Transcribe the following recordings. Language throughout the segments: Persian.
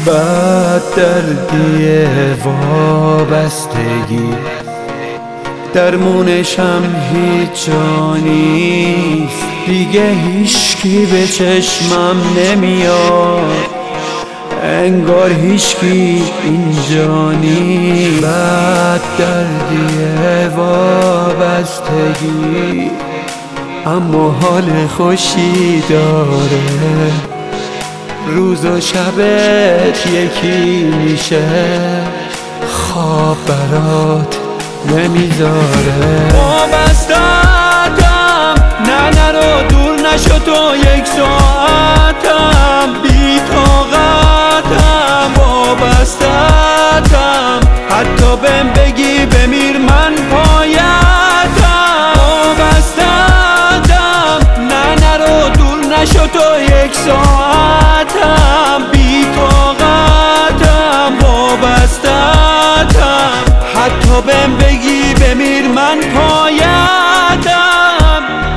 بعد دردی وابستگی درمونشم هیچ جا نیست دیگه، هیچکی به چشمم نمیاد، انگار هیچکی اینجا نیست. بعد دردی وابستگی اما حال خوشی داره، روز و شبت یکی میشه، خواب برات نمیذاره. وابستم نه نرو دور نشو تو، یک ساعتم بی طاقتم. وابستم حتی بهم بگی بمیر من پایتم. وابستم نه نرو دور نشو تو، یک ساعتم بی طاقتم. وابستم حتی بهم بگی بمیر من پایتم.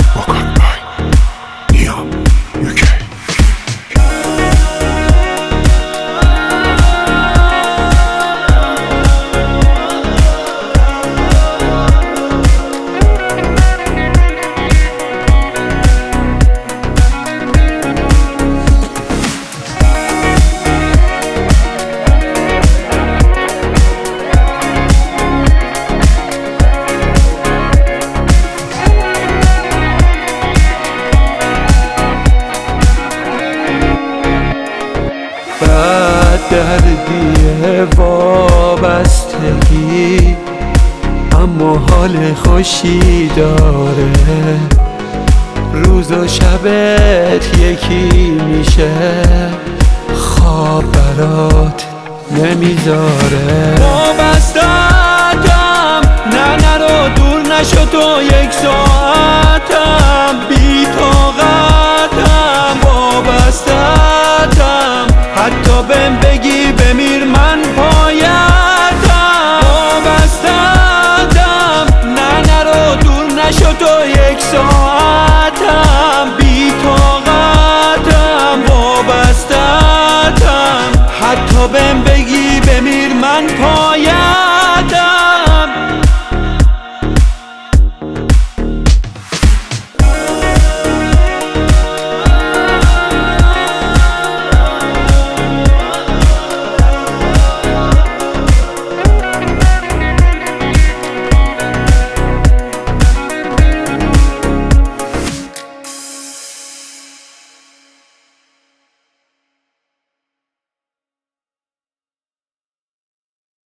بعد دردی وابستگی اما حال خوشی داره، روز و شبت یکی میشه، خواب برات نمیذاره. وابستم نه نرو دور نشو تو، یک ساعتم بی طاقتم. وابستم حتی بهم بگی بمیر من پایتم. وابستم نه نرو دور نشو تو، یک ساعت